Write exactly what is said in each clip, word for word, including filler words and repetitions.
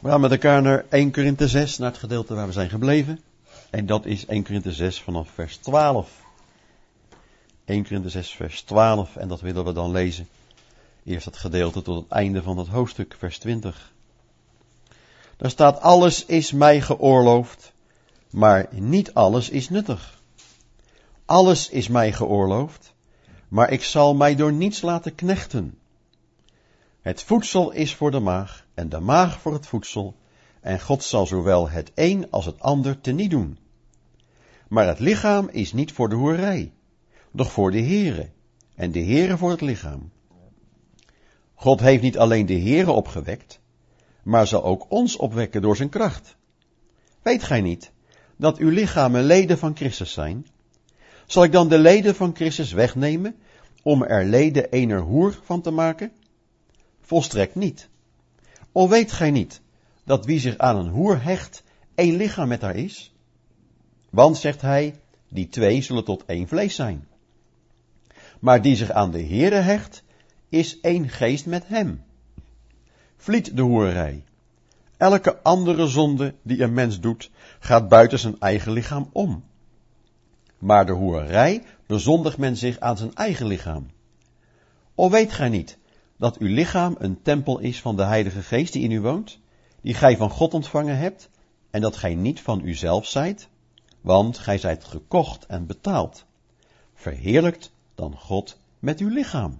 We gaan met elkaar naar Eerste Korinthe zes, naar het gedeelte waar we zijn gebleven. En dat is Eerste Korinthe zes vanaf vers twaalf. Eerste Korinthe zes vers twaalf, en dat willen we dan lezen. Eerst het gedeelte tot het einde van het hoofdstuk, vers twintig. Daar staat: alles is mij geoorloofd, maar niet alles is nuttig. Alles is mij geoorloofd, maar ik zal mij door niets laten knechten. Het voedsel is voor de maag en de maag voor het voedsel, en God zal zowel het een als het ander teniet doen. Maar het lichaam is niet voor de hoerij, doch voor de Here, en de Here voor het lichaam. God heeft niet alleen de Here opgewekt, maar zal ook ons opwekken door zijn kracht. Weet gij niet dat uw lichamen leden van Christus zijn? Zal ik dan de leden van Christus wegnemen, om er leden ener hoer van te maken? Volstrekt niet. Of weet gij niet dat wie zich aan een hoer hecht, één lichaam met haar is? Want, zegt hij, die twee zullen tot één vlees zijn. Maar die zich aan de Here hecht, is één geest met hem. Vliet de hoerij. Elke andere zonde die een mens doet, gaat buiten zijn eigen lichaam om. Maar de hoerij bezondigt men zich aan zijn eigen lichaam. Of weet gij niet dat uw lichaam een tempel is van de Heilige Geest die in u woont, die gij van God ontvangen hebt, en dat gij niet van uzelf zijt, want gij zijt gekocht en betaald. Verheerlijkt dan God met uw lichaam.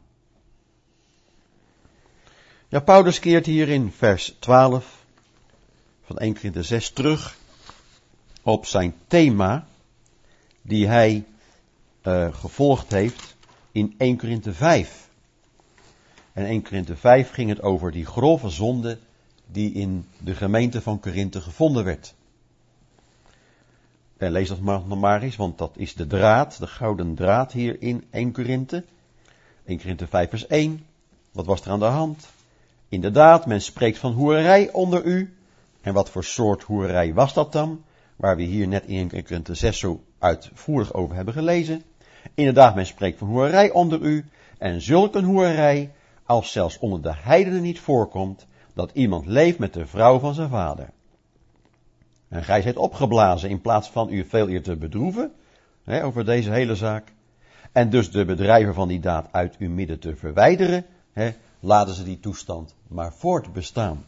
Ja, Paulus keert hier in vers twaalf van Eerste Korinthe zes terug op zijn thema die hij uh, gevolgd heeft in Eerste Korinthe vijf. En Eerste Korinthe vijf ging het over die grove zonde die in de gemeente van Korinthe gevonden werd. En lees dat maar nog maar eens, want dat is de draad, de gouden draad hier in Eerste Korinthe. Eerste Korinthe vijf vers één. Wat was er aan de hand? Inderdaad, men spreekt van hoerij onder u. En wat voor soort hoerij was dat dan? Waar we hier net in Eerste Korinthe zes zo uitvoerig over hebben gelezen. Inderdaad, men spreekt van hoerij onder u. En zulk een hoerij, als zelfs onder de heidenen niet voorkomt, dat iemand leeft met de vrouw van zijn vader. En gij zijt opgeblazen in plaats van u veel eer te bedroeven, hè, over deze hele zaak. En dus de bedrijver van die daad uit uw midden te verwijderen, hè, laten ze die toestand maar voortbestaan.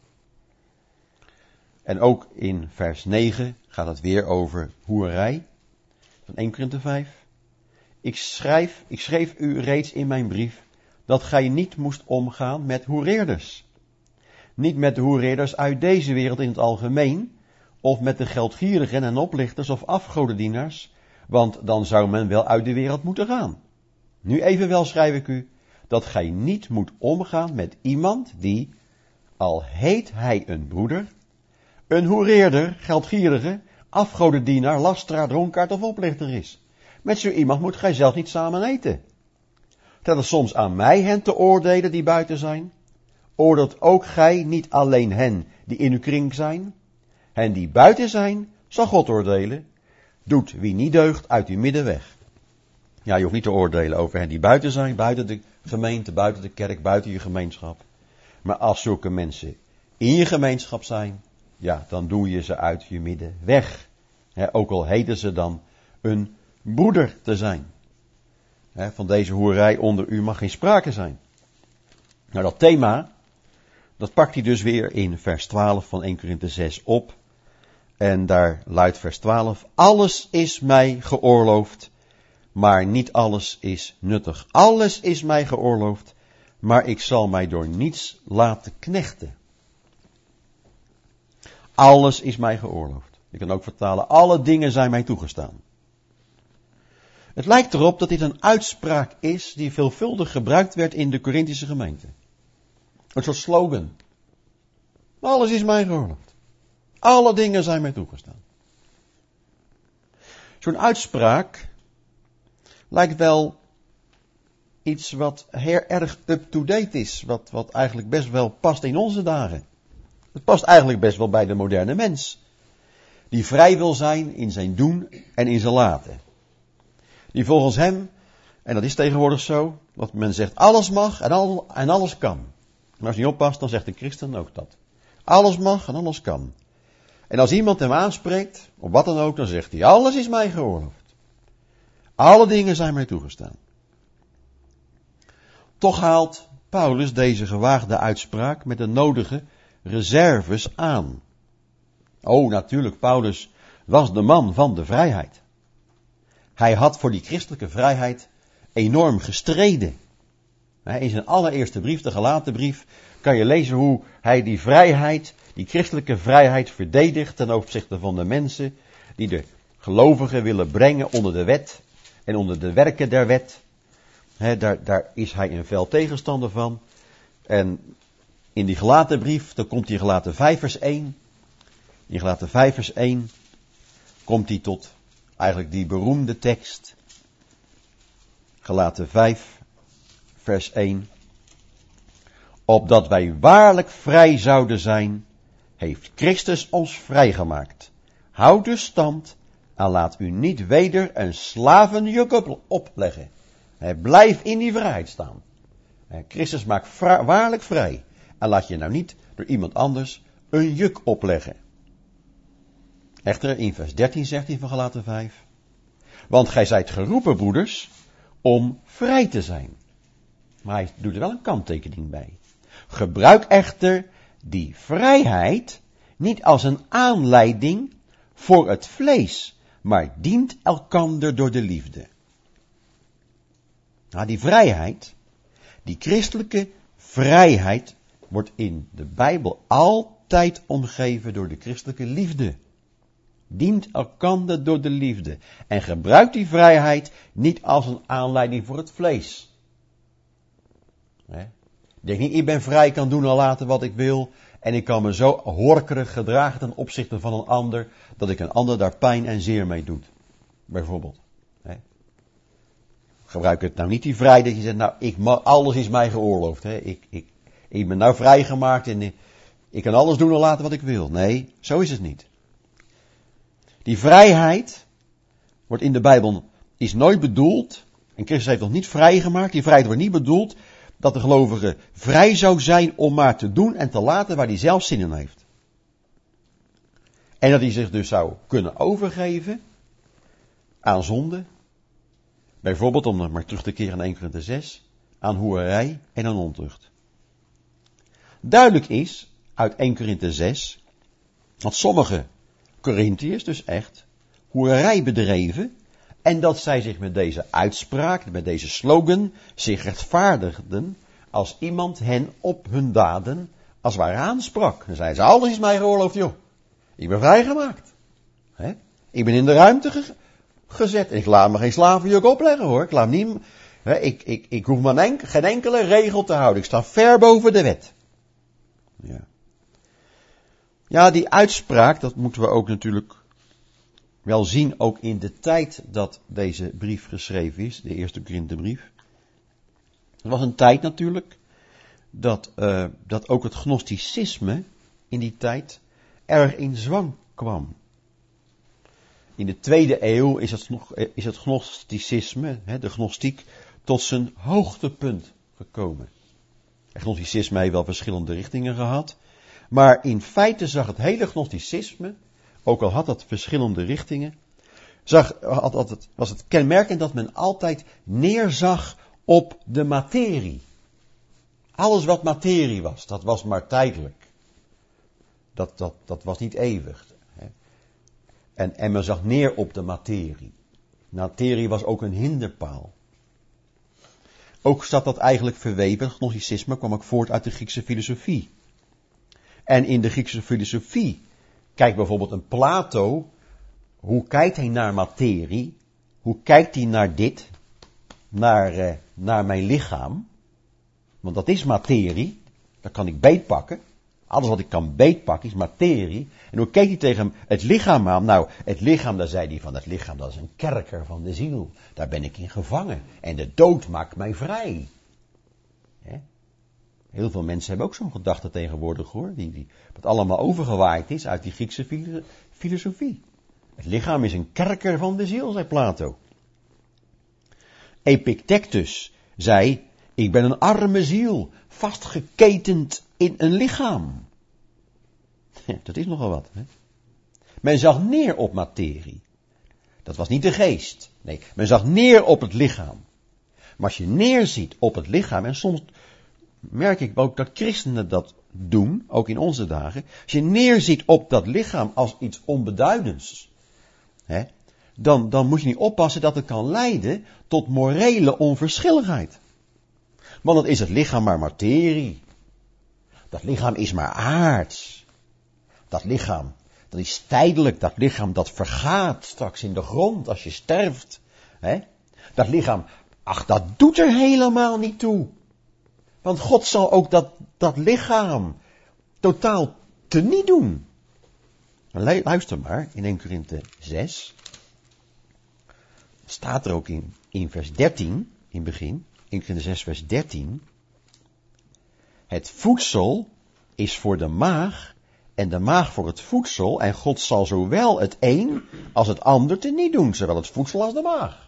En ook in vers negen gaat het weer over hoerij, van Eerste Korinthe vijf. Ik schrijf, ik schreef u reeds in mijn brief, dat gij niet moest omgaan met hoereerders. Niet met de hoereerders uit deze wereld in het algemeen, of met de geldgierigen en oplichters of afgodendienaars, want dan zou men wel uit de wereld moeten gaan. Nu evenwel schrijf ik u, dat gij niet moet omgaan met iemand die, al heet hij een broeder, een hoereerder, geldgierige, afgodendienaar, lasteraar, dronkaard of oplichter is. Met zo iemand moet gij zelf niet samen eten. Tel het soms aan mij hen te oordelen die buiten zijn. Oordeelt ook gij niet alleen hen die in uw kring zijn. Hen die buiten zijn, zal God oordelen. Doet wie niet deugt uit uw midden weg. Ja, je hoeft niet te oordelen over hen die buiten zijn, buiten de gemeente, buiten de kerk, buiten je gemeenschap. Maar als zulke mensen in je gemeenschap zijn, ja, dan doe je ze uit je midden weg. He, ook al heten ze dan een broeder te zijn. He, van deze hoerij onder u mag geen sprake zijn. Nou, dat thema, dat pakt hij dus weer in vers twaalf van Eerste Korinthe zes op. En daar luidt vers twaalf, alles is mij geoorloofd, maar niet alles is nuttig. Alles is mij geoorloofd, maar ik zal mij door niets laten knechten. Alles is mij geoorloofd. Ik kan ook vertalen, alle dingen zijn mij toegestaan. Het lijkt erop dat dit een uitspraak is die veelvuldig gebruikt werd in de Korinthische gemeente. Een soort slogan. Alles is mij geoorloofd. Alle dingen zijn mij toegestaan. Zo'n uitspraak lijkt wel iets wat heel erg up-to-date is. Wat, wat eigenlijk best wel past in onze dagen. Het past eigenlijk best wel bij de moderne mens. Die vrij wil zijn in zijn doen en in zijn laten. Die volgens hem, en dat is tegenwoordig zo, dat men zegt alles mag en, al, en alles kan. En als je niet oppast, dan zegt de christen ook dat. Alles mag en alles kan. En als iemand hem aanspreekt, of wat dan ook, dan zegt hij, alles is mij geoorloofd. Alle dingen zijn mij toegestaan. Toch haalt Paulus deze gewaagde uitspraak met de nodige reserves aan. Oh, natuurlijk, Paulus was de man van de vrijheid. Hij had voor die christelijke vrijheid enorm gestreden. In zijn allereerste brief, de Galatenbrief, kan je lezen hoe hij die vrijheid, die christelijke vrijheid verdedigt ten opzichte van de mensen die de gelovigen willen brengen onder de wet en onder de werken der wet. He, daar, daar is hij een fel tegenstander van. En in die Galatenbrief, dan komt hij Galaten vijf vers één. In Galaten vijf vers één komt hij tot eigenlijk die beroemde tekst. Galaten vijf vers één. Opdat wij waarlijk vrij zouden zijn, heeft Christus ons vrijgemaakt. Houd dus stand en laat u niet weder een slavenjuk opleggen. Blijf in die vrijheid staan. Christus maakt vra- waarlijk vrij. En laat je nou niet door iemand anders een juk opleggen. Echter, in vers dertien zegt hij van Galaten vijf. Want gij zijt geroepen, broeders, om vrij te zijn. Maar hij doet er wel een kanttekening bij. Gebruik echter die vrijheid niet als een aanleiding voor het vlees, maar dient elkander door de liefde. Nou, die vrijheid, die christelijke vrijheid, wordt in de Bijbel altijd omgeven door de christelijke liefde. Dient elkander door de liefde. En gebruik die vrijheid niet als een aanleiding voor het vlees. Nee. Denk niet, ik ben vrij, ik kan doen en laten wat ik wil. En ik kan me zo horkerig gedragen ten opzichte van een ander, dat ik een ander daar pijn en zeer mee doet. Bijvoorbeeld. Nee. Gebruik het nou niet die vrijheid dat je zegt, nou, ik mag, alles is mij geoorloofd. Hè. Ik, ik, ik ben nou vrijgemaakt en ik, ik kan alles doen en laten wat ik wil. Nee, zo is het niet. Die vrijheid wordt in de Bijbel, is nooit bedoeld, en Christus heeft nog niet vrijgemaakt, die vrijheid wordt niet bedoeld dat de gelovige vrij zou zijn om maar te doen en te laten waar hij zelf zin in heeft. En dat hij zich dus zou kunnen overgeven aan zonde, bijvoorbeeld, om maar terug te keren naar Eerste Korinthe zes, aan hoerij en aan ontucht. Duidelijk is uit Eerste Korinthe zes dat sommige Korintiërs dus echt hoerij bedreven en dat zij zich met deze uitspraak, met deze slogan, zich rechtvaardigden als iemand hen op hun daden als het ware aansprak. Dan zeiden ze, alles is mij geoorloofd, joh. Ik ben vrijgemaakt. He? Ik ben in de ruimte ge- gezet. Ik laat me geen slavenjuk opleggen, hoor. Ik laat niet, he, ik, ik, ik hoef maar enk, geen enkele regel te houden. Ik sta ver boven de wet. Ja. Ja, die uitspraak, dat moeten we ook natuurlijk wel zien, ook in de tijd dat deze brief geschreven is, de eerste Korinthebrief. Het was een tijd natuurlijk dat, uh, dat ook het gnosticisme in die tijd erg in zwang kwam. In de tweede eeuw is het, is het gnosticisme, hè, de gnostiek, tot zijn hoogtepunt gekomen. Het gnosticisme heeft wel verschillende richtingen gehad, maar in feite zag het hele gnosticisme, ook al had dat verschillende richtingen, zag, had, had het, was het kenmerkend dat men altijd neerzag op de materie. Alles wat materie was, dat was maar tijdelijk. Dat, dat, dat was niet eeuwig. Hè. En, en men zag neer op de materie. Materie was ook een hinderpaal. Ook zat dat eigenlijk verweven, het gnosticisme kwam ook voort uit de Griekse filosofie. En in de Griekse filosofie, kijk bijvoorbeeld een Plato, hoe kijkt hij naar materie? Hoe kijkt hij naar dit? Naar, uh, naar mijn lichaam? Want dat is materie, dat kan ik beetpakken. Alles wat ik kan beetpakken is materie. En hoe keek hij tegen het lichaam aan? Nou, het lichaam, daar zei hij van, het lichaam dat is een kerker van de ziel. Daar ben ik in gevangen. En de dood maakt mij vrij. He? Heel veel mensen hebben ook zo'n gedachte tegenwoordig, hoor. Die, die, wat allemaal overgewaaid is uit die Griekse filosofie. Het lichaam is een kerker van de ziel, zei Plato. Epictetus zei, ik ben een arme ziel, vastgeketend in een lichaam. Ja, dat is nogal wat. Hè? Men zag neer op materie. Dat was niet de geest. Nee, men zag neer op het lichaam. Maar als je neerziet op het lichaam, en soms merk ik ook dat christenen dat doen, ook in onze dagen. Als je neerziet op dat lichaam als iets onbeduidends, hè, dan, dan moet je niet oppassen dat het kan leiden tot morele onverschilligheid. Want dan is het lichaam maar materie. Dat lichaam is maar aards. Dat lichaam, dat is tijdelijk. Dat lichaam dat vergaat straks in de grond als je sterft. Hè? Dat lichaam, ach, dat doet er helemaal niet toe. Want God zal ook dat, dat lichaam totaal teniet doen. Luister maar, in Eerste Korinthe zes. Staat er ook in, in vers dertien, in het begin. Eerste Korinthe zes vers dertien. Het voedsel is voor de maag en de maag voor het voedsel. En God zal zowel het een als het ander teniet doen. Zowel het voedsel als de maag.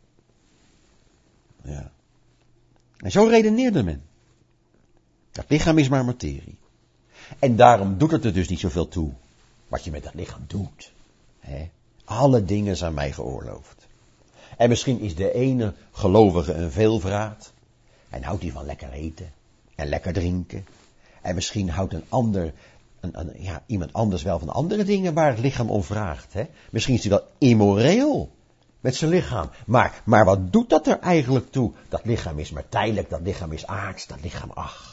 Ja. En zo redeneerde men. Dat lichaam is maar materie. En daarom doet het er dus niet zoveel toe wat je met dat lichaam doet. He? Alle dingen zijn mij geoorloofd. En misschien is de ene gelovige een veelvraat. En houdt hij van lekker eten. En lekker drinken. En misschien houdt een ander, een, een, ja, iemand anders wel van andere dingen waar het lichaam om vraagt. He? Misschien is hij wel immoreel met zijn lichaam. Maar, maar wat doet dat er eigenlijk toe? Dat lichaam is maar tijdelijk, dat lichaam is aards, dat lichaam, ach.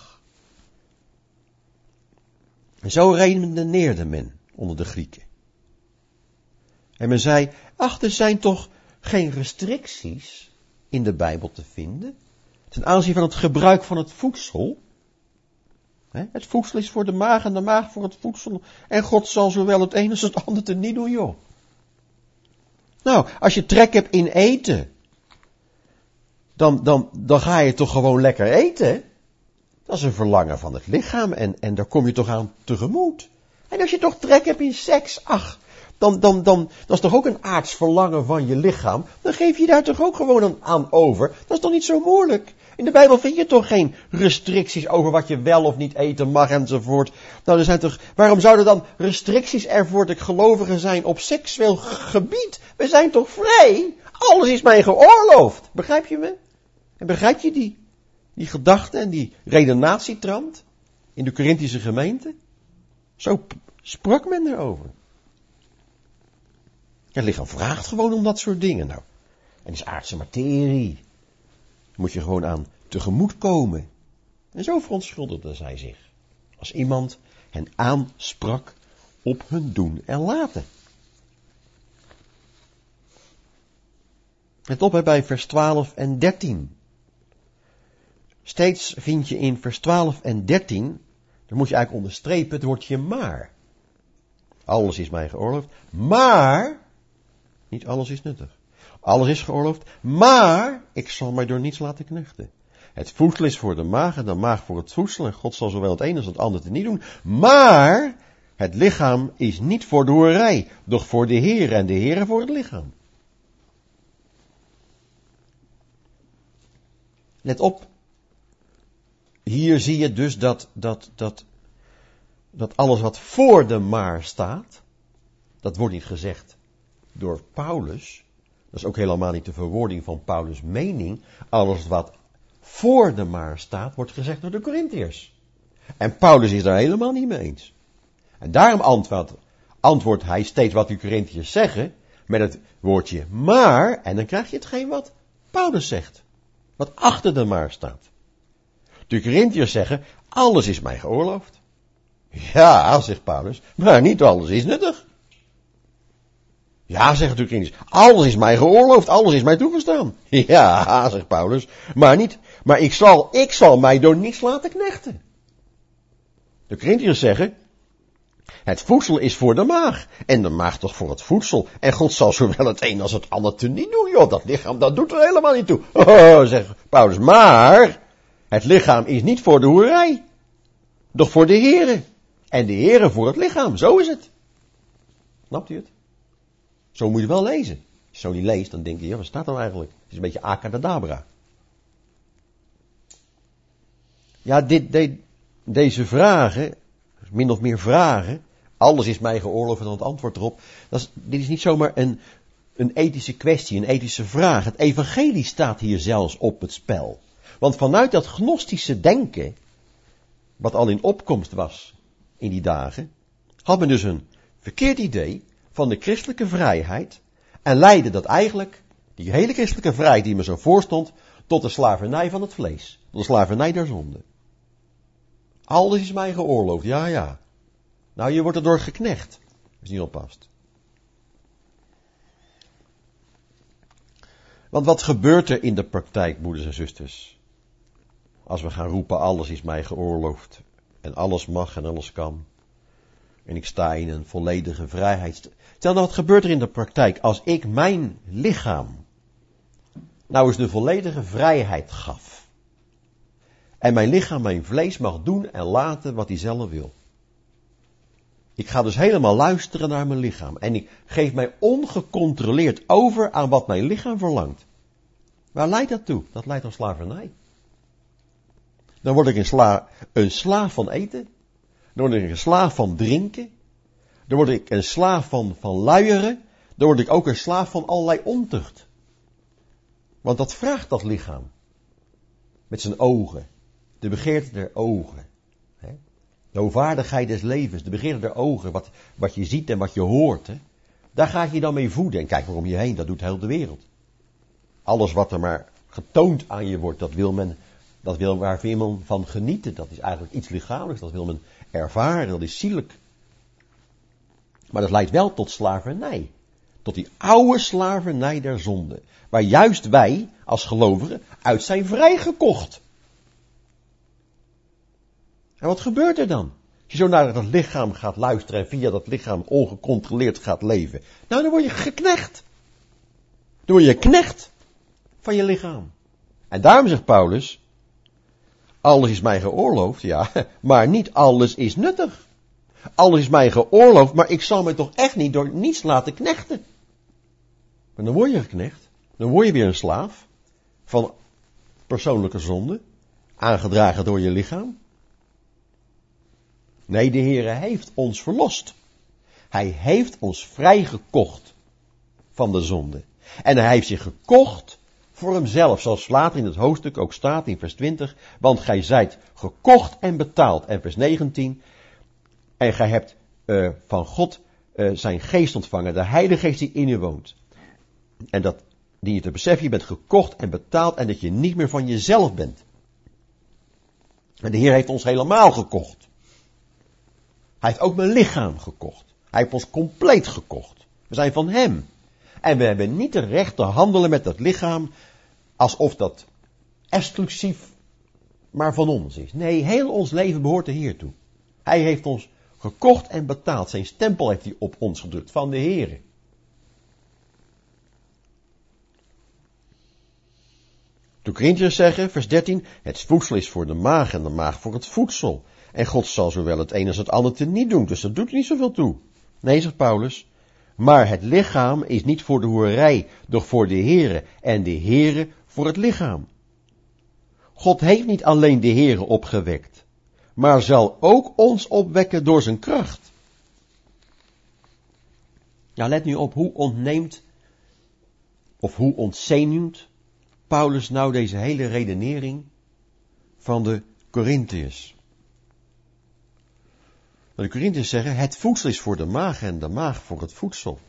En zo redeneerde men onder de Grieken. En men zei, ach, er zijn toch geen restricties in de Bijbel te vinden ten aanzien van het gebruik van het voedsel. Het voedsel is voor de maag en de maag voor het voedsel. En God zal zowel het een als het ander te niet doen, joh. Nou, als je trek hebt in eten, dan, dan, dan ga je toch gewoon lekker eten. Dat is een verlangen van het lichaam en, en daar kom je toch aan tegemoet. En als je toch trek hebt in seks, ach, dan, dan, dan, dat is toch ook een aards verlangen van je lichaam. Dan geef je daar toch ook gewoon aan, aan over. Dat is toch niet zo moeilijk. In de Bijbel vind je toch geen restricties over wat je wel of niet eten mag enzovoort. Nou, er zijn toch, waarom zouden dan restricties er voor de gelovigen zijn op seksueel gebied? We zijn toch vrij? Alles is mij geoorloofd. Begrijp je me? En begrijp je die, die gedachte en die redenatietrand in de Korinthische gemeente? Zo sprak men erover. Het lichaam vraagt gewoon om dat soort dingen. Nou, en is aardse materie. Daar moet je gewoon aan tegemoet komen. En zo verontschuldigde zij zich. Als iemand hen aansprak op hun doen en laten. Let op bij vers twaalf en dertien. Steeds vind je in vers twaalf en dertien, dan moet je eigenlijk onderstrepen het woordje maar. Alles is mij geoorloofd, maar, niet alles is nuttig. Alles is geoorloofd, maar ik zal mij door niets laten knechten. Het voedsel is voor de maag en de maag voor het voedsel. En God zal zowel het een als het ander te niet doen. Maar het lichaam is niet voor de hoerij, doch voor de Heer en de Heer voor het lichaam. Let op. Hier zie je dus dat, dat, dat, dat alles wat voor de maar staat, dat wordt niet gezegd door Paulus. Dat is ook helemaal niet de verwoording van Paulus' mening. Alles wat voor de maar staat, wordt gezegd door de Korintiërs. En Paulus is daar helemaal niet mee eens. En daarom antwoordt, antwoordt hij steeds wat de Korintiërs zeggen, met het woordje maar, en dan krijg je hetgeen wat Paulus zegt. Wat achter de maar staat. De Korintiërs zeggen, alles is mij geoorloofd. Ja, zegt Paulus, maar niet alles is nuttig. Ja, zegt de Korintiërs, alles is mij geoorloofd, alles is mij toegestaan. Ja, zegt Paulus, maar niet, maar ik zal, ik zal mij door niets laten knechten. De Korintiërs zeggen, het voedsel is voor de maag, en de maag toch voor het voedsel, en God zal zowel het een als het ander te niet doen, joh, dat lichaam, dat doet er helemaal niet toe. Oh, zegt Paulus, maar het lichaam is niet voor de hoerij, doch voor de Here, en de Here voor het lichaam, zo is het. Snapt u het? Zo moet je wel lezen. Als je zo niet leest, dan denk je, ja, wat staat er nou eigenlijk? Het is een beetje akadadabra. Ja, dit, dit, deze vragen, min of meer vragen, Alles is mij geoorloofd, en dan het antwoord erop. Dat is, dit is niet zomaar een, een ethische kwestie, een ethische vraag. Het evangelie staat hier zelfs op het spel. Want vanuit dat gnostische denken, wat al in opkomst was in die dagen, had men dus een verkeerd idee van de christelijke vrijheid en leidde dat eigenlijk, die hele christelijke vrijheid die me zo voorstond, tot de slavernij van het vlees. Tot de slavernij der zonde. Alles is mij geoorloofd, ja ja. Nou, je wordt erdoor geknecht, als je niet oppast. Want wat gebeurt er in de praktijk, broeders en zusters? Als we gaan roepen, alles is mij geoorloofd. En alles mag en alles kan. En ik sta in een volledige vrijheid. Stel nou, wat gebeurt er in de praktijk als ik mijn lichaam nou eens de volledige vrijheid gaf. En mijn lichaam, mijn vlees mag doen en laten wat hij zelf wil. Ik ga dus helemaal luisteren naar mijn lichaam. En ik geef mij ongecontroleerd over aan wat mijn lichaam verlangt. Waar leidt dat toe? Dat leidt tot slavernij. Dan word ik een, sla, een slaaf van eten. Dan word ik een slaaf van drinken. Dan word ik een slaaf van, van luieren. Dan word ik ook een slaaf van allerlei ontucht. Want dat vraagt dat lichaam. Met zijn ogen. De begeerte der ogen. Hè? De hoogwaardigheid des levens. De begeerte der ogen. Wat, wat je ziet en wat je hoort. Hè? Daar ga je dan mee voeden. En kijk maar om je heen. Dat doet heel de wereld. Alles wat er maar getoond aan je wordt. Dat wil men. Dat wil, waar wil men van genieten. Dat is eigenlijk iets lichamelijks. Dat wil men ervaren. Dat is zielijk. Maar dat leidt wel tot slavernij. Tot die oude slavernij der zonde. Waar juist wij, als gelovigen, uit zijn vrijgekocht. En wat gebeurt er dan? Als je zo naar dat lichaam gaat luisteren en via dat lichaam ongecontroleerd gaat leven. Nou, dan word je geknecht. Dan word je knecht van je lichaam. En daarom zegt Paulus, alles is mij geoorloofd, ja, maar niet alles is nuttig. Alles is mij geoorloofd, maar ik zal me toch echt niet door niets laten knechten. En dan word je geknecht. Dan word je weer een slaaf van persoonlijke zonde, aangedragen door je lichaam. Nee, de Heere heeft ons verlost. Hij heeft ons vrijgekocht van de zonde. En hij heeft zich gekocht voor hemzelf, zoals later in het hoofdstuk ook staat in vers twintig. Want gij zijt gekocht en betaald. En vers negentien. En gij hebt uh, van God uh, zijn geest ontvangen, de Heilige Geest die in u woont. En dat die je te beseffen, je bent gekocht en betaald en dat je niet meer van jezelf bent. En de Heer heeft ons helemaal gekocht. Hij heeft ook mijn lichaam gekocht. Hij heeft ons compleet gekocht. We zijn van hem. En we hebben niet het recht te handelen met dat lichaam alsof dat exclusief maar van ons is. Nee, heel ons leven behoort de Heer toe. Hij heeft ons gekocht en betaald. Zijn stempel heeft hij op ons gedrukt van de Heer. De Korintiërs zeggen, vers dertien, het voedsel is voor de maag en de maag voor het voedsel. En God zal zowel het een als het ander te niet doen, dus dat doet er niet zoveel toe. Nee, zegt Paulus, maar het lichaam is niet voor de hoerij, doch voor de Heere, en de Heere voor het lichaam. God heeft niet alleen de Heere opgewekt, maar zal ook ons opwekken door zijn kracht. Ja, let nu op, hoe ontneemt, of hoe ontzenuwt Paulus nou deze hele redenering van de Korintiërs. De Korintiërs zeggen, het voedsel is voor de maag en de maag voor het voedsel.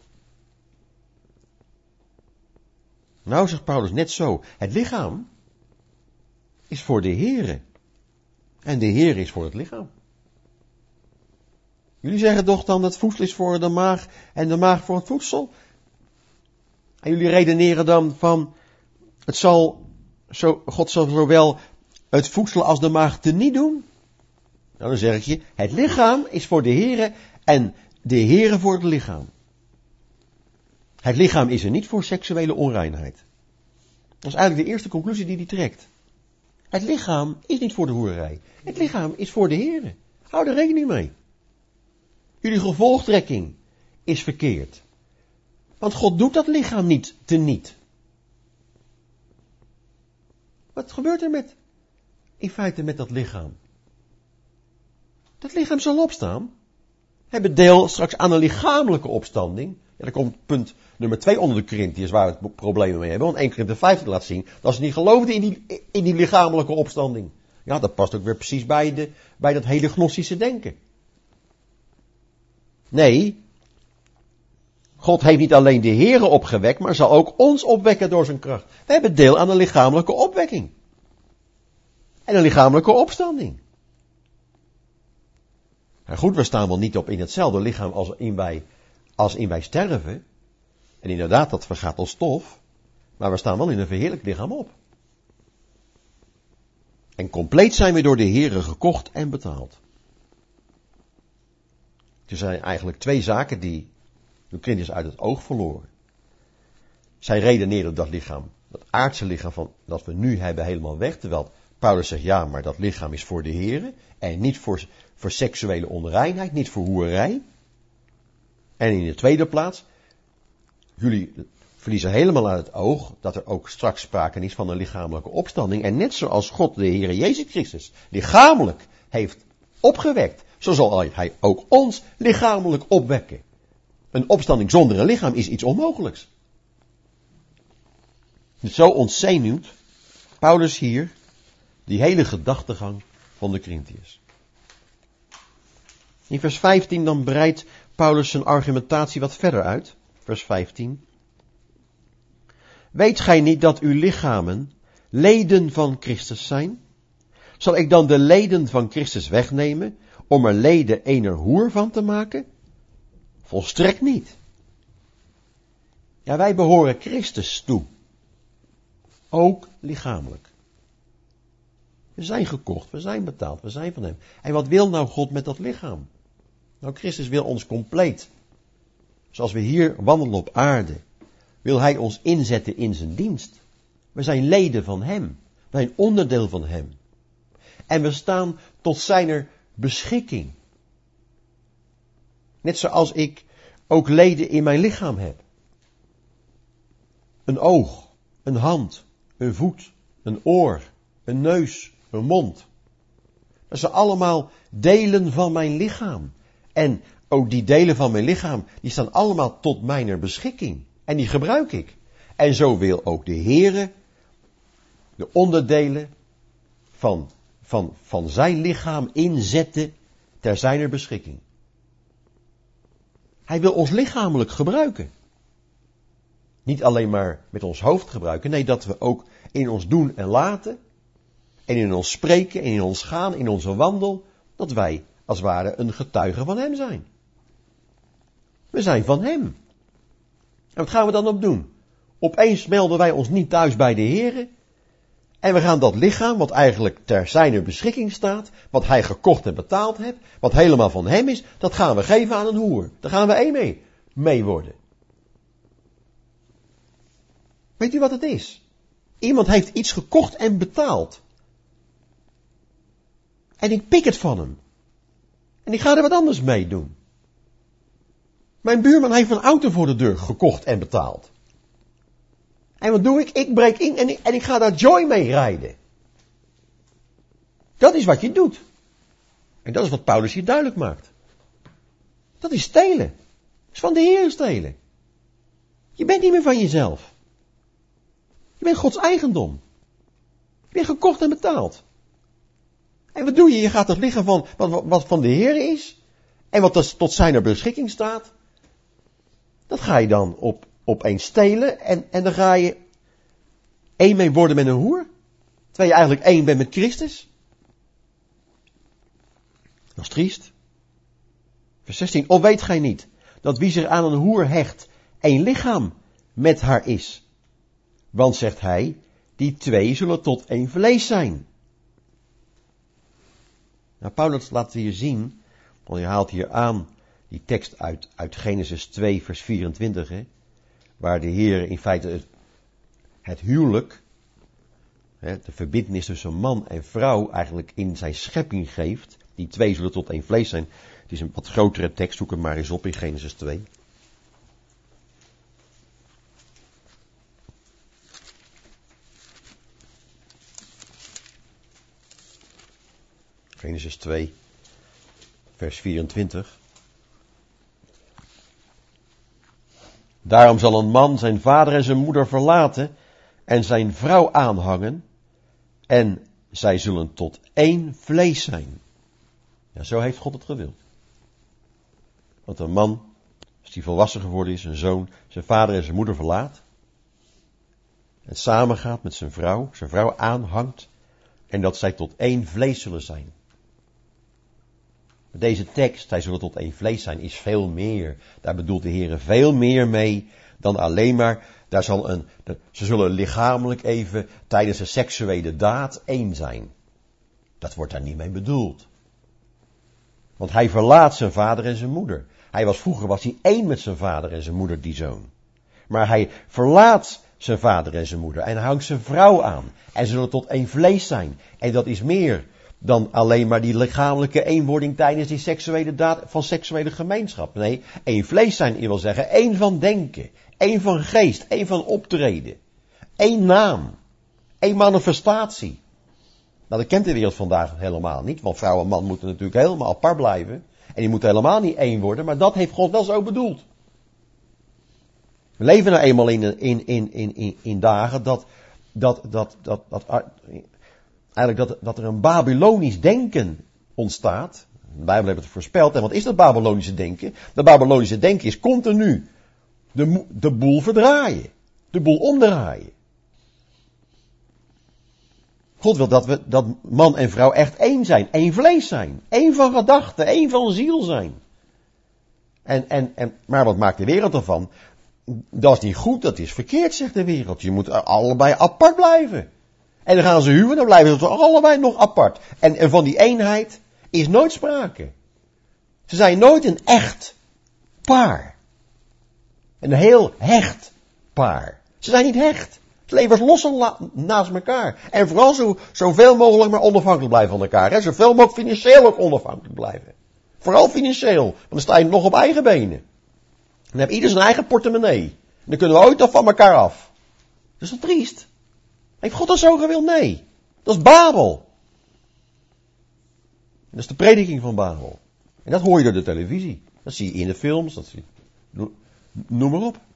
Nou, zegt Paulus net zo, het lichaam is voor de Heere. En de Heere is voor het lichaam. Jullie zeggen toch dan dat het voedsel is voor de maag en de maag voor het voedsel? En jullie redeneren dan van, het zal, zo, God zal zowel het voedsel als de maag teniet doen? Nou, dan zeg ik je, het lichaam is voor de Heere en de Heere voor het lichaam. Het lichaam is er niet voor seksuele onreinheid. Dat is eigenlijk de eerste conclusie die hij trekt. Het lichaam is niet voor de hoerij. Het lichaam is voor de Heere. Hou er rekening mee. Jullie gevolgtrekking is verkeerd. Want God doet dat lichaam niet teniet. Wat gebeurt er met, in feite met dat lichaam? Dat lichaam zal opstaan. hebben deel straks aan een lichamelijke opstanding. Ja, dan komt punt nummer twee onder de Korintiërs waar we het problemen mee hebben. Want één Korinthe vijftien laat zien dat ze niet geloofden in die, in die lichamelijke opstanding. Ja, dat past ook weer precies bij, de, bij dat hele gnostische denken. Nee, God heeft niet alleen de Here opgewekt, maar zal ook ons opwekken door zijn kracht. We hebben deel aan een lichamelijke opwekking. En een lichamelijke opstanding. Maar goed, we staan wel niet op in hetzelfde lichaam als in wij, als in wij sterven. En inderdaad, dat vergaat als stof. Maar we staan wel in een verheerlijk lichaam op. En compleet zijn we door de Here gekocht en betaald. Er zijn eigenlijk twee zaken die de Korintiërs uit het oog verloren. Zij redeneren dat lichaam, dat aardse lichaam van, dat we nu hebben helemaal weg. Terwijl Paulus zegt, ja, maar dat lichaam is voor de Here. En niet voor, voor seksuele onreinheid, niet voor hoerij. En in de tweede plaats, jullie verliezen helemaal uit het oog dat er ook straks sprake is van een lichamelijke opstanding. En net zoals God de Heer Jezus Christus lichamelijk heeft opgewekt, zo zal hij ook ons lichamelijk opwekken. Een opstanding zonder een lichaam is iets onmogelijks. Dus zo ontzenuwt Paulus hier die hele gedachtegang van de Korintiërs. In vers vijftien dan breidt Paulus zijn argumentatie wat verder uit. Vers vijftien. Weet gij niet dat uw lichamen leden van Christus zijn? Zal ik dan de leden van Christus wegnemen om er leden ener hoer van te maken? Volstrekt niet. Ja, wij behoren Christus toe. Ook lichamelijk. We zijn gekocht, we zijn betaald, we zijn van hem. En wat wil nou God met dat lichaam? Nou, Christus wil ons compleet. Zoals we hier wandelen op aarde, wil hij ons inzetten in zijn dienst. We zijn leden van hem. We zijn onderdeel van hem. En we staan tot zijner beschikking. Net zoals ik ook leden in mijn lichaam heb. Een oog, een hand, een voet, een oor, een neus, een mond. Dat zijn allemaal delen van mijn lichaam. En ook die delen van mijn lichaam, die staan allemaal tot mijner beschikking. En die gebruik ik. En zo wil ook de Heere de onderdelen van, van, van zijn lichaam inzetten ter zijner beschikking. Hij wil ons lichamelijk gebruiken. Niet alleen maar met ons hoofd gebruiken. Nee, dat we ook in ons doen en laten. En in ons spreken, en in ons gaan, in onze wandel. Dat wij als het ware een getuige van hem zijn. We zijn van hem. En wat gaan we dan op doen? Opeens melden wij ons niet thuis bij de Heere. En we gaan dat lichaam, wat eigenlijk ter zijner beschikking staat, wat hij gekocht en betaald heeft, wat helemaal van hem is, dat gaan we geven aan een hoer. Daar gaan we één mee, mee worden. Weet u wat het is? Iemand heeft iets gekocht en betaald. En ik pik het van hem. En ik ga er wat anders mee doen. Mijn buurman heeft een auto voor de deur gekocht en betaald. En wat doe ik? Ik breek in en ik, en ik ga daar Joy mee rijden. Dat is wat je doet. En dat is wat Paulus hier duidelijk maakt. Dat is stelen. Dat is van de Heer stelen. Je bent niet meer van jezelf. Je bent Gods eigendom. Je bent gekocht en betaald. En wat doe je? Je gaat het lichaam van wat, wat van de Heer is. En wat dus tot zijn beschikking staat. Dat ga je dan op, opeens stelen. En, en dan ga je één mee worden met een hoer. Terwijl je eigenlijk één bent met Christus. Dat is triest. Vers zestien. Of weet gij niet dat wie zich aan een hoer hecht één lichaam met haar is. Want zegt hij, die twee zullen tot één vlees zijn. Nou, Paulus laat hier zien, want hij haalt hier aan die tekst uit, uit Genesis twee vers vierentwintig, hè, waar de Heer in feite het, het huwelijk, hè, de verbintenis tussen man en vrouw eigenlijk in zijn schepping geeft. Die twee zullen tot één vlees zijn. Het is een wat grotere tekst, zoek hem maar eens op in Genesis twee. Genesis twee, vers vierentwintig. Daarom zal een man zijn vader en zijn moeder verlaten en zijn vrouw aanhangen en zij zullen tot één vlees zijn. Ja, zo heeft God het gewild. Want een man, als die volwassen geworden is, een zoon, zijn vader en zijn moeder verlaat en samengaat met zijn vrouw, zijn vrouw aanhangt en dat zij tot één vlees zullen zijn. Deze tekst, zij zullen tot één vlees zijn, is veel meer. Daar bedoelt de Heer veel meer mee dan alleen maar, daar zal een, ze zullen lichamelijk even tijdens een seksuele daad één zijn. Dat wordt daar niet mee bedoeld. Want hij verlaat zijn vader en zijn moeder. Hij was, vroeger was hij één met zijn vader en zijn moeder, die zoon. Maar hij verlaat zijn vader en zijn moeder en hangt zijn vrouw aan. En ze zullen tot één vlees zijn. En dat is meer dan alleen maar die lichamelijke eenwording tijdens die seksuele daad van seksuele gemeenschap. Nee, één vlees zijn, je wil zeggen, één van denken, één van geest, één van optreden, één naam, één manifestatie. Nou, dat kent de wereld vandaag helemaal niet, want vrouw en man moeten natuurlijk helemaal apart blijven. En die moeten helemaal niet één worden, maar dat heeft God wel zo bedoeld. We leven nou eenmaal in, in, in, in, in, in dagen dat, dat, dat, dat, dat, eigenlijk dat, dat er een Babylonisch denken ontstaat. De Bijbel heeft het voorspeld. En wat is dat Babylonische denken? Dat Babylonische denken is continu de, de boel verdraaien. De boel omdraaien. God wil dat, we, dat man en vrouw echt één zijn. Één vlees zijn. Één van gedachten. Één van ziel zijn. En, en, en, maar wat maakt de wereld ervan? Dat is niet goed, dat is verkeerd, zegt de wereld. Je moet allebei apart blijven. En dan gaan ze huwen, dan blijven ze allebei nog apart. En, en van die eenheid is nooit sprake. Ze zijn nooit een echt paar. Een heel hecht paar. Ze zijn niet hecht. Ze leven los la- naast elkaar. En vooral zo, zoveel mogelijk maar onafhankelijk blijven van elkaar. Hè? Zoveel mogelijk financieel ook onafhankelijk blijven. Vooral financieel, want dan sta je nog op eigen benen. Dan heeft ieder zijn eigen portemonnee. En dan kunnen we ooit nog van elkaar af. Dat is toch triest? Heeft God dat zo gewild? Nee. Dat is Babel. Dat is de prediking van Babel. En dat hoor je door de televisie. Dat zie je in de films. Dat zie je. Noem maar op.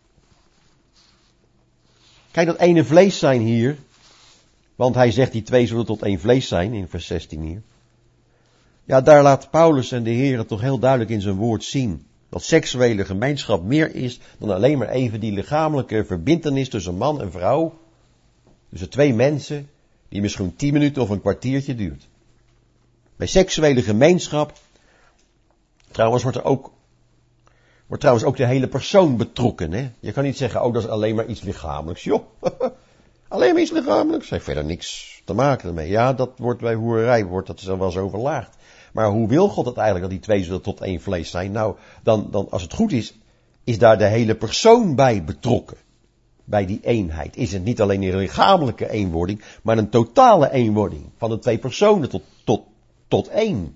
Kijk, dat ene vlees zijn hier. Want hij zegt die twee zullen tot één vlees zijn. In vers zestien hier. Ja, daar laat Paulus en de Heer toch heel duidelijk in zijn woord zien. Dat seksuele gemeenschap meer is dan alleen maar even die lichamelijke verbintenis tussen man en vrouw. Tussen twee mensen, die misschien tien minuten of een kwartiertje duurt. Bij seksuele gemeenschap, trouwens wordt er ook, wordt trouwens ook de hele persoon betrokken. Hè? Je kan niet zeggen, oh dat is alleen maar iets lichamelijks. Joh, alleen maar iets lichamelijks. Heeft verder niks te maken ermee. Ja, dat wordt bij hoererij, wordt dat wel eens overlaagd. Maar hoe wil God het eigenlijk dat die twee zullen tot één vlees zijn? Nou, dan, dan als het goed is, is daar de hele persoon bij betrokken. Bij die eenheid. Is het niet alleen een lichamelijke eenwording, maar een totale eenwording. Van de twee personen tot, tot, tot één.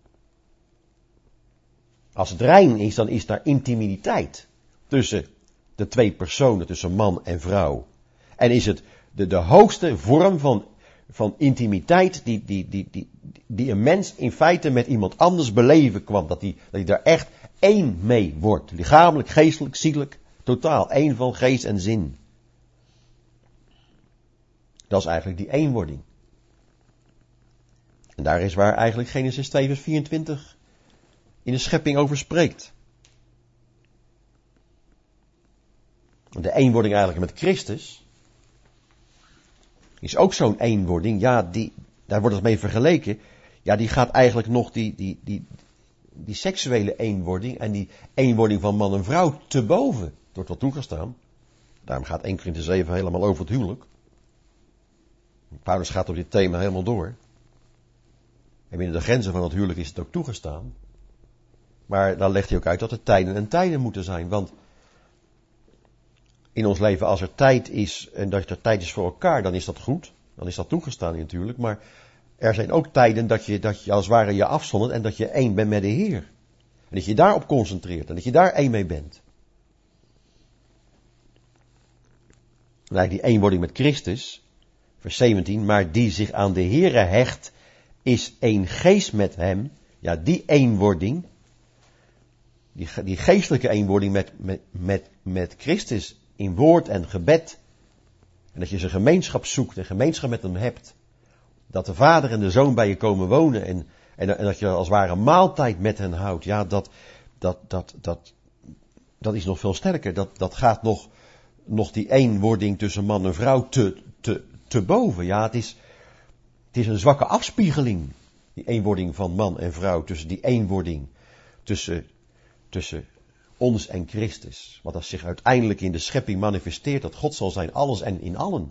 Als het rein is, dan is daar intimiteit. Tussen de twee personen, tussen man en vrouw. En is het de, de hoogste vorm van, van intimiteit die, die, die, die, die een mens in feite met iemand anders beleven kwam. Dat hij, dat hij daar echt één mee wordt. Lichamelijk, geestelijk, zielelijk. Totaal één van geest en zin. Dat is eigenlijk die eenwording. En daar is waar eigenlijk Genesis twee vers vierentwintig in de schepping over spreekt. De eenwording eigenlijk met Christus is ook zo'n eenwording. Ja, die, daar wordt het mee vergeleken. Ja, die gaat eigenlijk nog die, die, die, die seksuele eenwording en die eenwording van man en vrouw te boven. Het wordt wel toegestaan. Daarom gaat één Korinthe zeven helemaal over het huwelijk. Paulus gaat op dit thema helemaal door. En binnen de grenzen van het huwelijk is het ook toegestaan. Maar dan legt hij ook uit dat er tijden en tijden moeten zijn. Want in ons leven, als er tijd is en dat er tijd is voor elkaar, dan is dat goed. Dan is dat toegestaan natuurlijk. Maar er zijn ook tijden dat je, dat je als het ware je afzondert en dat je één bent met de Heer. En dat je daarop concentreert en dat je daar één mee bent. En eigenlijk die eenwording met Christus, vers zeventien, maar die zich aan de Heere hecht, is één geest met hem. Ja, die eenwording, die, die geestelijke eenwording met, met, met, met Christus in woord en gebed. En dat je zijn gemeenschap zoekt en gemeenschap met hem hebt. Dat de vader en de zoon bij je komen wonen en, en, en dat je als het ware maaltijd met hen houdt. Ja, dat, dat, dat, dat, dat is nog veel sterker. Dat, dat gaat nog, nog die eenwording tussen man en vrouw te, te, te boven. Ja, het is, het is een zwakke afspiegeling. Die eenwording van man en vrouw. Tussen die eenwording tussen, tussen ons en Christus. Wat als zich uiteindelijk in de schepping manifesteert. Dat God zal zijn alles en in allen.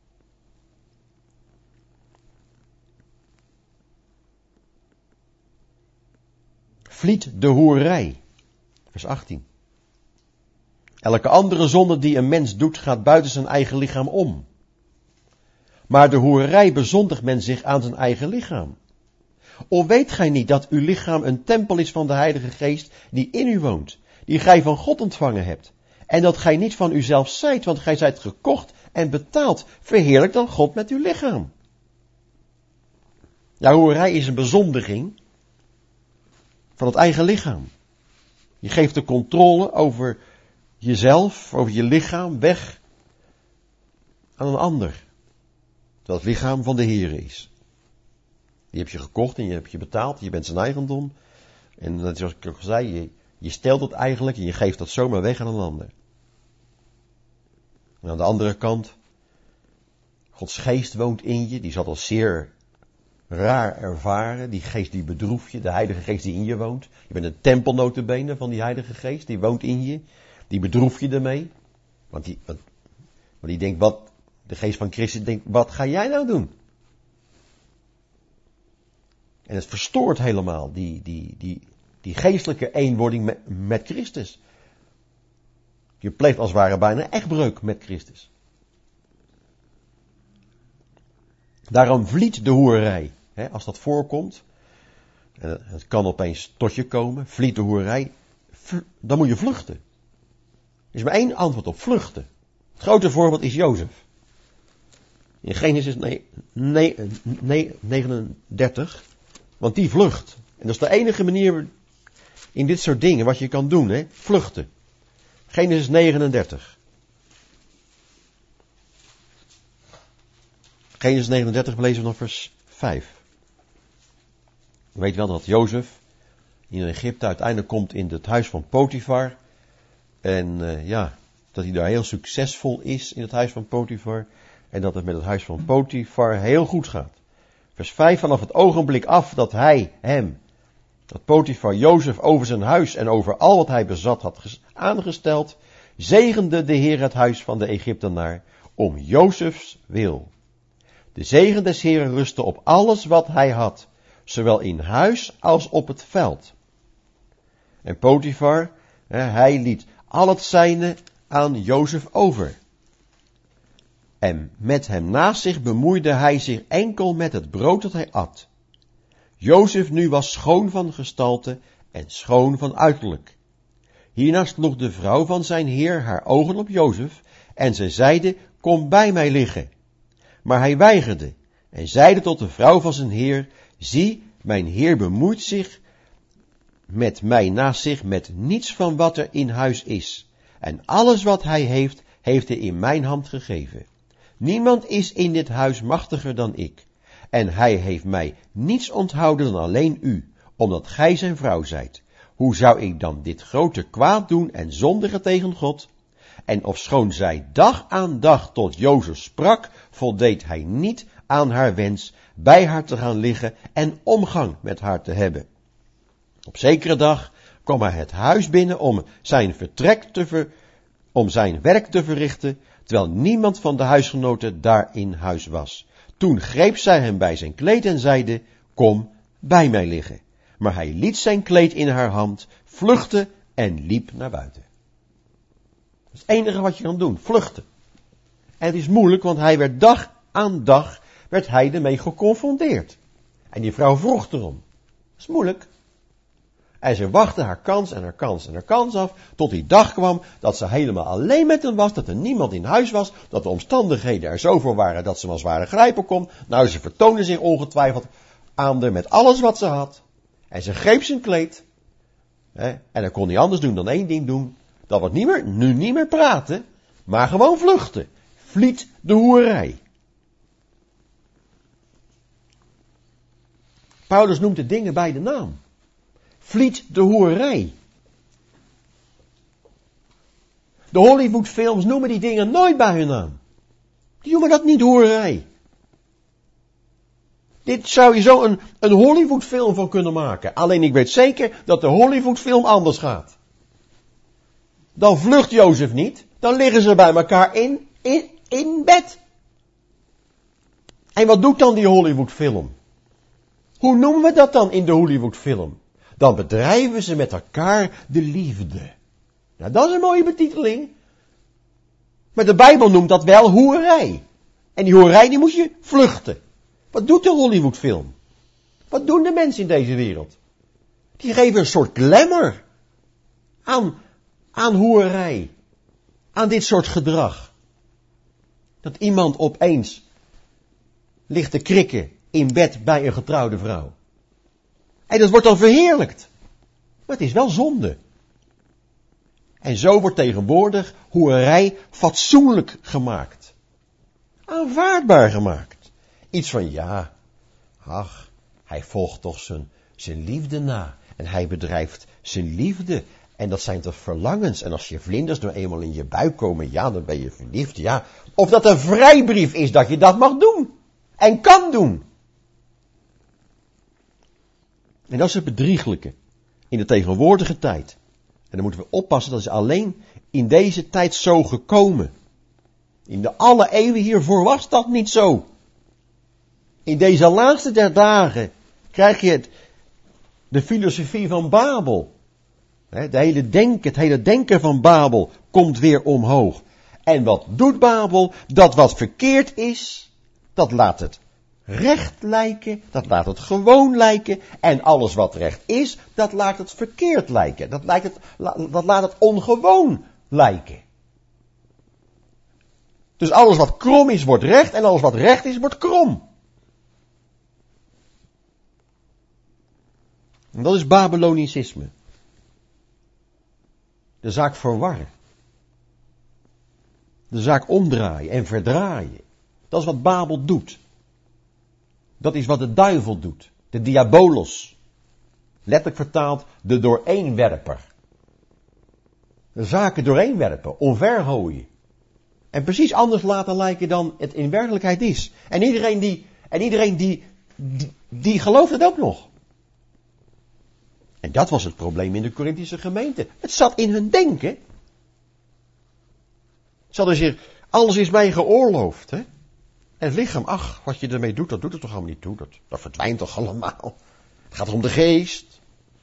Vliet de hoerij. Vers achttien. Elke andere zonde die een mens doet gaat buiten zijn eigen lichaam om. Maar de hoerij bezondigt men zich aan zijn eigen lichaam. Of weet gij niet dat uw lichaam een tempel is van de Heilige Geest die in u woont, die gij van God ontvangen hebt, en dat gij niet van uzelf zijt, want gij zijt gekocht en betaald. Verheerlijk dan God met uw lichaam. Ja, hoerij is een bezondiging van het eigen lichaam. Je geeft de controle over jezelf, over je lichaam, weg aan een ander. Terwijl het lichaam van de Heer is. Die heb je gekocht en je hebt je betaald, je bent zijn eigendom. En dat is zoals ik al zei, je, je stelt het eigenlijk en je geeft dat zomaar weg aan een ander. En aan de andere kant, Gods geest woont in je, die zal dat zeer raar ervaren. Die geest die bedroeft je, de Heilige Geest die in je woont. Je bent een tempel nota bene van die Heilige Geest, die woont in je. Die bedroeft je ermee. Want die, want, want die denkt, wat, de geest van Christus denkt, wat ga jij nou doen? En het verstoort helemaal die, die, die, die geestelijke eenwording met, met Christus. Je pleegt als het ware bijna echtbreuk met Christus. Daarom vliet de hoerij. Hè, als dat voorkomt, en het kan opeens tot je komen, vliet de hoerij, dan moet je vluchten. Er is maar één antwoord op, vluchten. Het grote voorbeeld is Jozef. In Genesis negenendertig, want die vlucht. En dat is de enige manier in dit soort dingen wat je kan doen, hè? Vluchten. Genesis negenendertig. Genesis negenendertig, we lezen nog vers vijf. Je weet wel dat Jozef in Egypte uiteindelijk komt in het huis van Potifar. En uh, ja, dat hij daar heel succesvol is in het huis van Potifar. En dat het met het huis van Potifar heel goed gaat. Vers vijf, vanaf het ogenblik af dat hij hem, dat Potifar Jozef over zijn huis en over al wat hij bezat had aangesteld, zegende de Heer het huis van de Egyptenaar om Jozefs wil. De zegen des Heeren rustte op alles wat hij had, zowel in huis als op het veld. En Potifar, hij liet al het zijne aan Jozef over. En met hem naast zich bemoeide hij zich enkel met het brood dat hij at. Jozef nu was schoon van gestalte en schoon van uiterlijk. Hierna sloeg de vrouw van zijn heer haar ogen op Jozef en zij zeide, kom bij mij liggen. Maar hij weigerde en zeide tot de vrouw van zijn heer, zie, mijn heer bemoeit zich met mij naast zich met niets van wat er in huis is. En alles wat hij heeft, heeft hij in mijn hand gegeven. Niemand is in dit huis machtiger dan ik. En hij heeft mij niets onthouden dan alleen u, omdat gij zijn vrouw zijt. Hoe zou ik dan dit grote kwaad doen en zondigen tegen God? En ofschoon zij dag aan dag tot Jozef sprak, voldeed hij niet aan haar wens bij haar te gaan liggen en omgang met haar te hebben. Op zekere dag kwam hij het huis binnen om zijn vertrek te ver, om zijn werk te verrichten, terwijl niemand van de huisgenoten daar in huis was. Toen greep zij hem bij zijn kleed en zeide, kom bij mij liggen. Maar hij liet zijn kleed in haar hand, vluchtte en liep naar buiten. Dat is het enige wat je kan doen, vluchten. En het is moeilijk, want hij werd dag aan dag, werd hij ermee geconfronteerd. En die vrouw vroeg erom. Dat is moeilijk. En ze wachtte haar kans en haar kans en haar kans af, tot die dag kwam dat ze helemaal alleen met hem was, dat er niemand in huis was, dat de omstandigheden er zo voor waren dat ze als ware grijpen kon. Nou, ze vertoonde zich ongetwijfeld aan haar met alles wat ze had. En ze greep zijn kleed, Hè? En hij kon niet anders doen dan één ding doen. Dat wordt niet meer, nu niet meer praten, maar gewoon vluchten. Vliet de hoerij. Paulus noemt de dingen bij de naam. Vliet de hoerij. De Hollywoodfilms noemen die dingen nooit bij hun naam. Die noemen dat niet hoerij. Dit zou je zo een, een Hollywoodfilm van kunnen maken. Alleen ik weet zeker dat de Hollywoodfilm anders gaat. Dan vlucht Jozef niet. Dan liggen ze bij elkaar in, in, in bed. En wat doet dan die Hollywoodfilm? Hoe noemen we dat dan in de Hollywoodfilm? Dan bedrijven ze met elkaar de liefde. Nou, dat is een mooie betiteling. Maar de Bijbel noemt dat wel hoerij. En die hoerij die moet je vluchten. Wat doet de Hollywoodfilm? Wat doen de mensen in deze wereld? Die geven een soort glamour aan, aan hoerij. Aan dit soort gedrag. Dat iemand opeens ligt te krikken in bed bij een getrouwde vrouw. En dat wordt dan verheerlijkt. Maar het is wel zonde. En zo wordt tegenwoordig hoerij fatsoenlijk gemaakt. Aanvaardbaar gemaakt. Iets van ja, ach, hij volgt toch zijn, zijn liefde na. En hij bedrijft zijn liefde. En dat zijn toch verlangens. En als je vlinders nou eenmaal in je buik komen, ja, dan ben je verliefd, ja. Of dat een vrijbrief is dat je dat mag doen. En kan doen. En dat is het bedrieglijke. In de tegenwoordige tijd. En dan moeten we oppassen, dat is alleen in deze tijd zo gekomen. In de alle eeuwen hiervoor was dat niet zo. In deze laatste der dagen krijg je het, de filosofie van Babel. De hele denken, het hele denken van Babel komt weer omhoog. En wat doet Babel? Dat wat verkeerd is, dat laat het recht lijken, dat laat het gewoon lijken. En alles wat recht is, dat laat het verkeerd lijken. Dat, lijkt het, dat laat het ongewoon lijken. Dus alles wat krom is, wordt recht. En alles wat recht is, wordt krom. En dat is Babylonicisme. De zaak verwarren. De zaak omdraaien en verdraaien. Dat is wat Babel doet. Dat is wat de duivel doet. De diabolos. Letterlijk vertaald, de dooreenwerper. De zaken dooreenwerpen, omvergooien. En precies anders laten lijken dan het in werkelijkheid is. En iedereen die, en iedereen die, die, die gelooft het ook nog. En dat was het probleem in de Korinthische gemeente. Het zat in hun denken. Het zat dus hier, alles is mij geoorloofd, hè. En het lichaam, ach, wat je ermee doet, dat doet het toch allemaal niet toe. Dat, dat verdwijnt toch allemaal. Het gaat om de geest.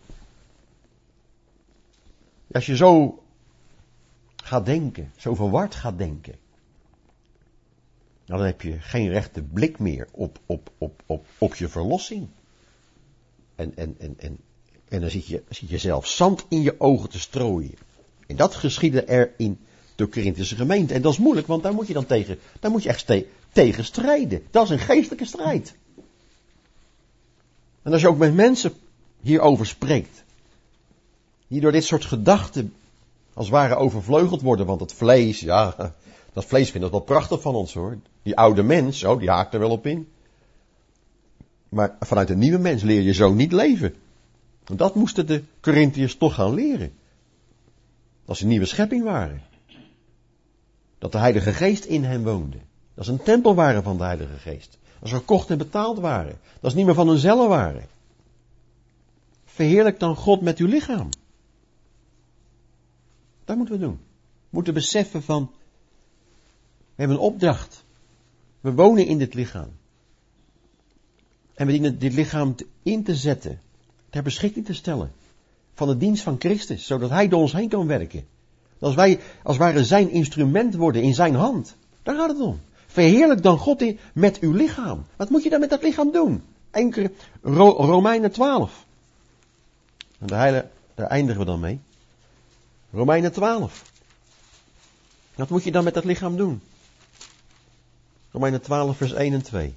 Als je zo gaat denken, zo verward gaat denken, dan heb je geen rechte blik meer op, op, op, op, op je verlossing. En, en, en, en, en dan zit je, zit je zelf zand in je ogen te strooien. En dat geschiedde er in de Korinthische gemeente. En dat is moeilijk, want daar moet je dan tegen, daar moet je echt te, tegen strijden. Dat is een geestelijke strijd. En als je ook met mensen hierover spreekt, die door dit soort gedachten als het ware overvleugeld worden, want het vlees, ja, dat vlees vindt het wel prachtig van ons hoor. Die oude mens, oh, die haakt er wel op in. Maar vanuit een nieuwe mens leer je zo niet leven. En dat moesten de Korinthiërs toch gaan leren. Dat ze een nieuwe schepping waren. Dat de Heilige Geest in hen woonde. Dat ze een tempel waren van de Heilige Geest. Dat ze gekocht en betaald waren. Dat ze niet meer van hunzelf waren. Verheerlijk dan God met uw lichaam. Dat moeten we doen. We moeten beseffen van, we hebben een opdracht. We wonen in dit lichaam. En we dienen dit lichaam in te zetten. Ter beschikking te stellen. Van de dienst van Christus. Zodat Hij door ons heen kan werken. Als wij als het ware zijn instrument worden in zijn hand. Daar gaat het om. Verheerlijk dan God in, met uw lichaam. Wat moet je dan met dat lichaam doen? Enkele Ro, Romeinen twaalf. En daar, heile, daar eindigen we dan mee. Romeinen twaalf. Wat moet je dan met dat lichaam doen? Romeinen twaalf vers één en twee.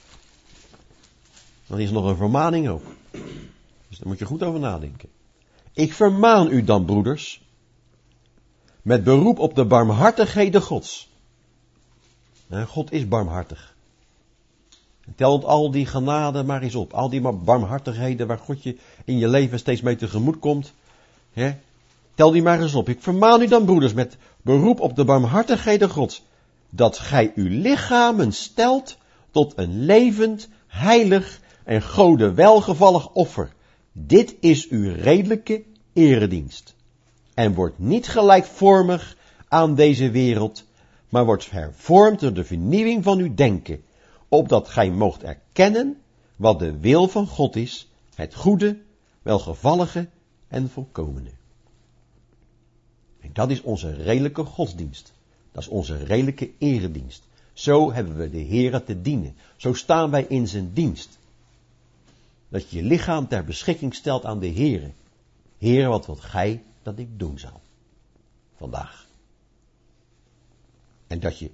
Dan is er nog een vermaning ook. Dus daar moet je goed over nadenken. Ik vermaan u dan, broeders, met beroep op de barmhartigheden Gods. En God is barmhartig. Tel al die genade maar eens op. Al die barmhartigheden waar God je in je leven steeds mee tegemoet komt. Hè? Tel die maar eens op. Ik vermaan u dan, broeders, met beroep op de barmhartigheden Gods, dat gij uw lichamen stelt tot een levend, heilig en Gode welgevallig offer. Dit is uw redelijke eredienst. En wordt niet gelijkvormig aan deze wereld, maar wordt hervormd door de vernieuwing van uw denken, opdat gij moogt erkennen wat de wil van God is, het goede, welgevallige en volkomene. En dat is onze redelijke godsdienst. Dat is onze redelijke eredienst. Zo hebben we de Heere te dienen. Zo staan wij in zijn dienst. Dat je je lichaam ter beschikking stelt aan de Heere. Heere, wat wilt gij dat ik doen zal? Vandaag. En dat je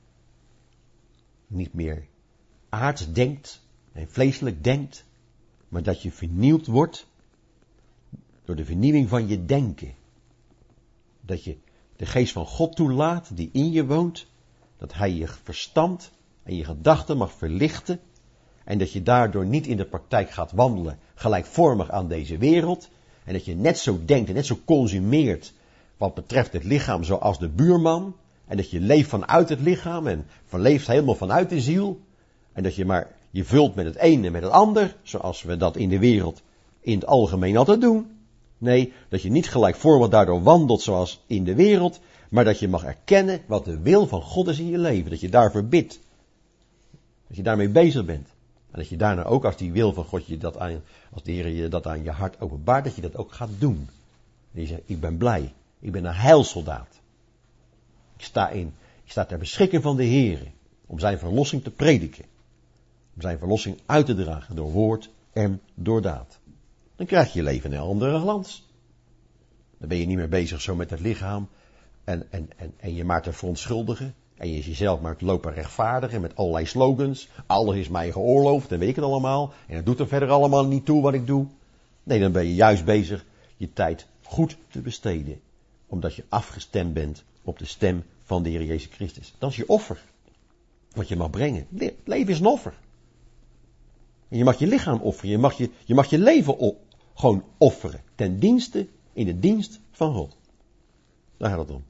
niet meer aards denkt en vleeselijk denkt, maar dat je vernieuwd wordt door de vernieuwing van je denken. Dat je de geest van God toelaat die in je woont, dat hij je verstand en je gedachten mag verlichten en dat je daardoor niet in de praktijk gaat wandelen gelijkvormig aan deze wereld en dat je net zo denkt en net zo consumeert wat betreft het lichaam zoals de buurman en dat je leeft vanuit het lichaam en verleeft helemaal vanuit de ziel en dat je maar je vult met het ene en met het ander zoals we dat in de wereld in het algemeen altijd doen. Nee, dat je niet gelijkvormig daardoor wandelt zoals in de wereld, maar dat je mag erkennen wat de wil van God is in je leven. Dat je daarvoor bidt. Dat je daarmee bezig bent. En dat je daarna ook, als die wil van God je dat aan, als de Heer je dat aan je hart openbaart, dat je dat ook gaat doen. En je zegt, ik ben blij. Ik ben een heilsoldaat. Ik sta in, ik sta ter beschikking van de Heer om zijn verlossing te prediken. Om zijn verlossing uit te dragen door woord en door daad. Dan krijg je je leven een andere glans. Dan ben je niet meer bezig zo met het lichaam en, en, en, en je maar te verontschuldigen. En je jezelf maar te lopen rechtvaardigen met allerlei slogans. Alles is mij geoorloofd en weet ik het allemaal. En het doet er verder allemaal niet toe wat ik doe. Nee, dan ben je juist bezig je tijd goed te besteden. Omdat je afgestemd bent op de stem van de Heer Jezus Christus. Dat is je offer. Wat je mag brengen. Het leven is een offer. En je mag je lichaam offeren. Je mag je, je, mag je leven op, gewoon offeren. Ten dienste, in de dienst van God. Daar gaat het om.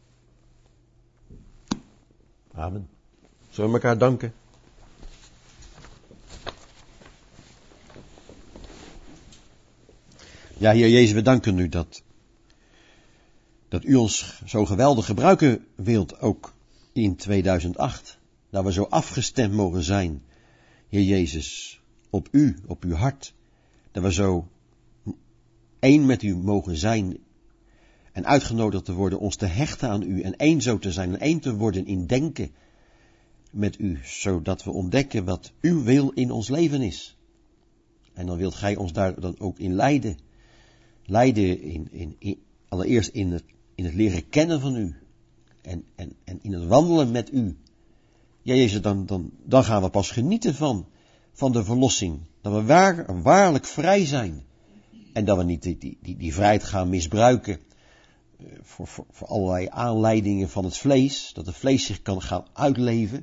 Amen. Zullen we elkaar danken? Ja, Heer Jezus, we danken u dat, dat u ons zo geweldig gebruiken wilt, ook in tweeduizend acht. Dat we zo afgestemd mogen zijn, Heer Jezus, op u, op uw hart. Dat we zo één met u mogen zijn en uitgenodigd te worden ons te hechten aan u en één zo te zijn en één te worden in denken met u, zodat we ontdekken wat uw wil in ons leven is. En dan wilt gij ons daar dan ook in leiden. Leiden in, in, in, allereerst in het, in het leren kennen van u en, en, en in het wandelen met u. Ja, Jezus, dan, dan, dan gaan we pas genieten van, van de verlossing. Dat we waar, waarlijk vrij zijn. En dat we niet die, die, die, die vrijheid gaan misbruiken voor, voor, voor allerlei aanleidingen van het vlees. Dat het vlees zich kan gaan uitleven.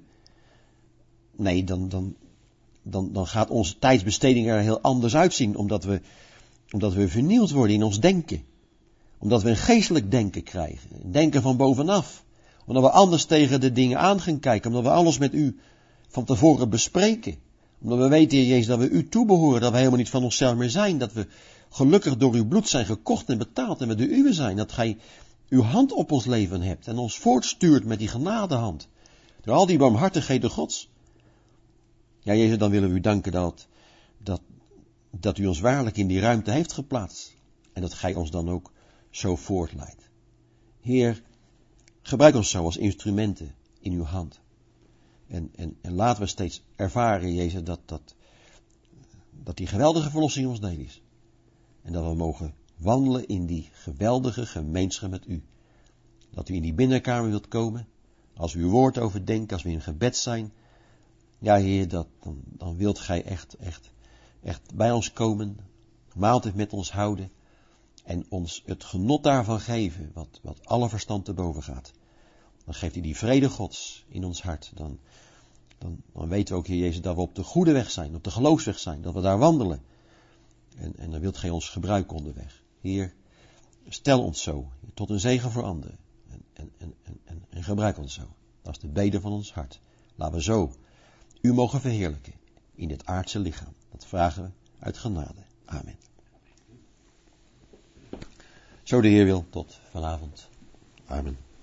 Nee, dan, dan, dan, dan gaat onze tijdsbesteding er heel anders uitzien. Omdat we, omdat we vernieuwd worden in ons denken. Omdat we een geestelijk denken krijgen. Een denken van bovenaf. Omdat we anders tegen de dingen aan gaan kijken. Omdat we alles met u van tevoren bespreken. Omdat we weten, Heer Jezus, dat we u toebehoren. Dat we helemaal niet van onszelf meer zijn. Dat we gelukkig door uw bloed zijn gekocht en betaald. En we de uwe zijn. Dat gij uw hand op ons leven hebt. En ons voortstuurt met die genadehand. Door al die barmhartigheden Gods. Ja, Jezus, dan willen we u danken dat, dat, dat u ons waarlijk in die ruimte heeft geplaatst. En dat gij ons dan ook zo voortleidt. Heer, gebruik ons zo als instrumenten in uw hand. En, en, en laten we steeds ervaren, Jezus, dat, dat, dat die geweldige verlossing ons deel is. En dat we mogen wandelen in die geweldige gemeenschap met u. Dat u in die binnenkamer wilt komen. Als we uw woord overdenken, als we in gebed zijn. Ja, Heer, dat, dan, dan wilt gij echt, echt, echt bij ons komen. Maaltijd met ons houden. en ons het genot daarvan geven, wat, wat alle verstand te boven gaat. Dan geeft hij die vrede Gods in ons hart. Dan, dan, dan weten we ook, Heer Jezus, dat we op de goede weg zijn, op de geloofsweg zijn, dat we daar wandelen. En, en dan wilt gij ons gebruiken onderweg. Heer, stel ons zo, tot een zegen voor anderen. En, en, en, en, en gebruik ons zo. Dat is de bede van ons hart. Laten we zo u mogen verheerlijken in dit aardse lichaam. Dat vragen we uit genade. Amen. Zo de Heer wil, tot vanavond. Amen.